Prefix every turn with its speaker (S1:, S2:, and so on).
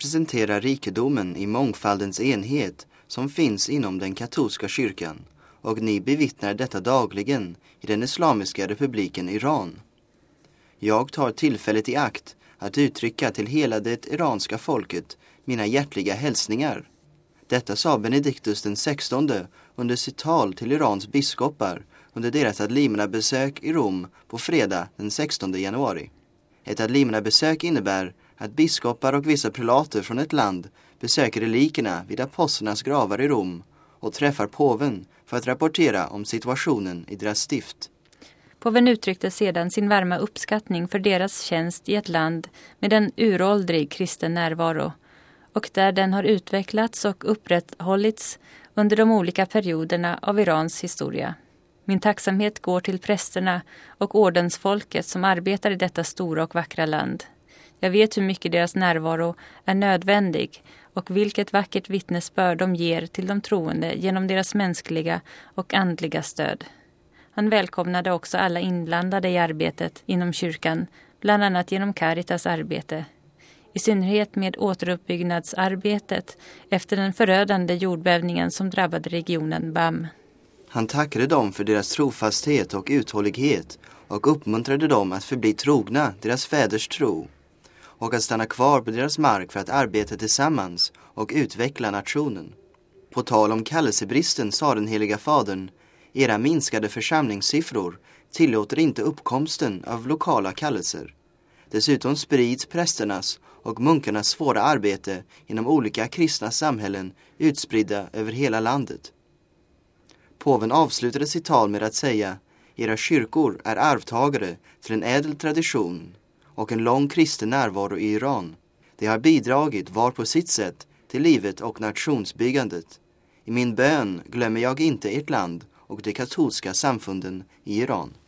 S1: representerar rikedomen i mångfaldens enhet som finns inom den katolska kyrkan, och ni bevittnar detta dagligen i den islamiska republiken Iran. Jag tar tillfället i akt att uttrycka till hela det iranska folket mina hjärtliga hälsningar. Detta sa Benediktus den 16 under sitt tal till Irans biskopar under deras Adlimina-besök i Rom på fredag den 16 januari. Ett Adlimina-besök innebär att biskopar och vissa prelater från ett land besöker relikerna vid apostlarnas gravar i Rom och träffar påven för att rapportera om situationen i deras stift.
S2: Påven uttryckte sedan sin varma uppskattning för deras tjänst i ett land med en uråldrig kristen närvaro, och där den har utvecklats och upprätthållits under de olika perioderna av Irans historia. Min tacksamhet går till prästerna och ordensfolket som arbetar i detta stora och vackra land. Jag vet hur mycket deras närvaro är nödvändig och vilket vackert vittnesbörd de ger till de troende genom deras mänskliga och andliga stöd. Han välkomnade också alla inblandade i arbetet inom kyrkan, bland annat genom Caritas arbete. I synnerhet med återuppbyggnadsarbetet efter den förödande jordbävningen som drabbade regionen Bam.
S1: Han tackade dem för deras trofasthet och uthållighet och uppmuntrade dem att förbli trogna deras fäders tro och att stanna kvar på deras mark för att arbeta tillsammans och utveckla nationen. På tal om kallelsebristen sa den heliga fadern: era minskade församlingssiffror tillåter inte uppkomsten av lokala kallelser. Dessutom sprids prästernas och munkarnas svåra arbete inom olika kristna samhällen utspridda över hela landet. Påven avslutade sitt tal med att säga: era kyrkor är arvtagare till en ädel tradition och en lång kristen närvaro i Iran. Det har bidragit var på sitt sätt till livet och nationsbyggandet. I min bön glömmer jag inte ert land och de katolska samfunden i Iran.